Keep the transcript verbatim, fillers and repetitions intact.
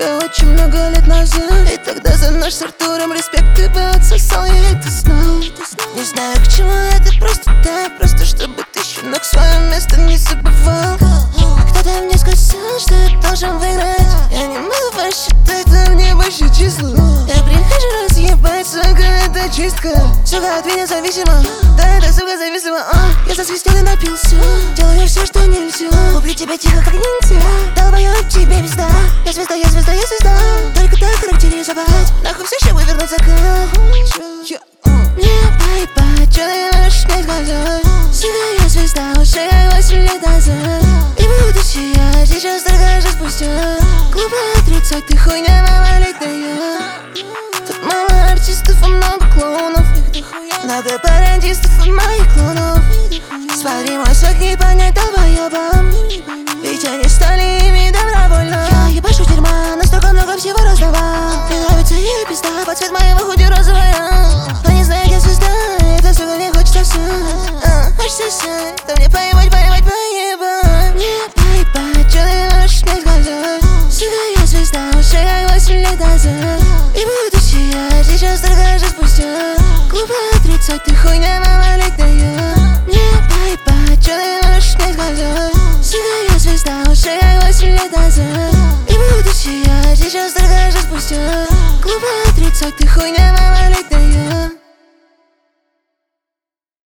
тебя очень много лет назад. И тогда за наш с Артуром респект ты бы отсосал, я это знал. Не знаю, к чему это, просто так, просто чтобы ты, щенок, свое место не забывал. Кто-то мне сказал, что я должен выиграть. Я не могу посчитать, но мне больше число. Я прихожу разъебать, сука, это чистка. Сука, от меня зависима, да, эта сука зависима. а. Я засвистел и напился, делаю все, что нельзя. Убью тебя тихо, как ниндзя. Долбоёб, тебе пизда. Я звезда, я звезда, я звезда. Только так характеризовать. Нахуй все, чтобы вернуть закат. Не поебать, чё ты можешь мне сказать? Сука, я звезда, уже как восемь лет назад. И буду сиять, сейчас только же спустя. Глупо отрицать, ты хуйня малолетняя. Тут мало артистов и много клоунов. Много пародистов и моих клонов. Смотри, мой сок не понять долбоёбам. Ведь они стали ими добровольно. Я ебашу дерьма, настолько много всего раздавал. Мне нравится ее пизда, под цвет моего худи розовая. Они знают, я звезда, это сука мне хочется ссать. а, Хочется ссать, да мне поебать, поебать, поебать. Мне поебать, чё ты можешь мне сказать? Сука, я звезда, уже как восемь лет назад. И буду сиять, сейчас только же спустя. Глупо отрицать, ты хуйня малолетняя. Мне поебать, чё ты можешь мне сказать? Сука, я звезда, уже как восемь лет назад. И буду сиять, сейчас только же спустя. Глупо отрицать, ты хуйня малолетняя.